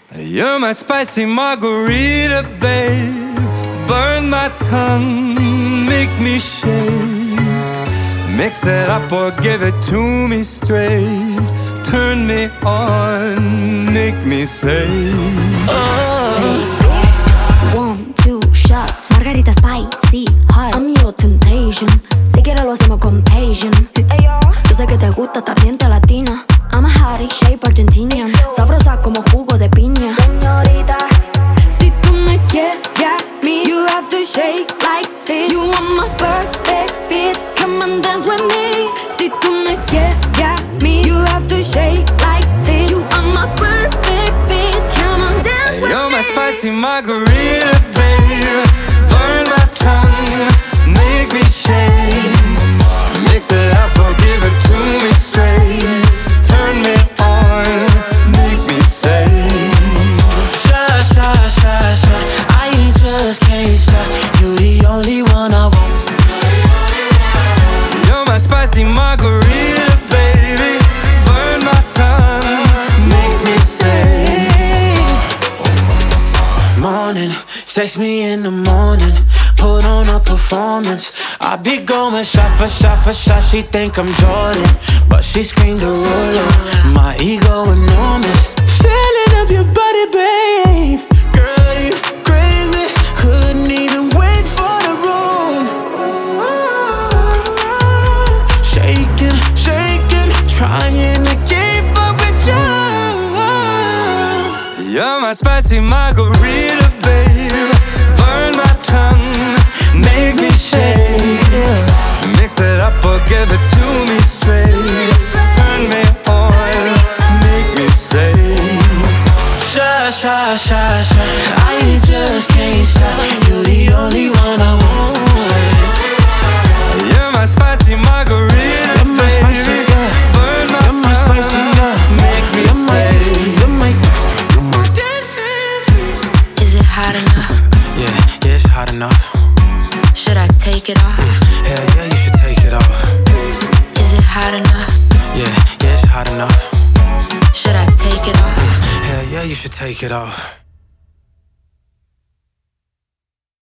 You're my spicy margarita, babe. Burn my tongue, make me shake. Mix it up or give it to me straight. Turn me on, make me say, oh. 1, 2 shots, margarita spicy hot. I'm your temptation. Si quieres lo hacemos con Asian. Yo sé que te gusta estar diente latina. I'm a hottie, shape Argentinian. Sabrosa como jugo de piña. Señorita, si tú me quieres a mí, you have to shake like this. You want my perfect fit, come and dance with me. Si tú me quieres a mí, you have to shake like this. You are my perfect fit, come and dance with me. You're my spicy margarita, babe. Burn my tongue, make me shake. Mix it up or give it to me straight. Turn me on, make me say, shy, shy, shy, shy. I just can't stop. You the only one I want. you're my spicy margarita, baby. Burn my tongue, make me say, morning, text me in the morning. Put on a performance. I be going shot for shot for shot. She think I'm Jordan, but she screamed a ruler. My ego enormous. Feeling of your body, babe. Girl, you crazy. Couldn't even wait for the room. Shaking, shaking, trying to keep up with you. you're my spicy margarita, babe. Burn my tongue, make me shake. Mix it up or give it to me straight. Turn me on, make me say, shy, shy, shy, shy. I just can't stop. You the only one I want. you're my spicy margarita, You're my spicy baby. girl. Burn my You're my spicy tongue, girl. make me say, You're my dancing. Is it hot enough? Yeah, it's hot enough. Should I take it off? Hell yeah, you should take it off. Is it hot enough? Yeah, it's hot enough. Should I take it off? Hell yeah, you should take it off.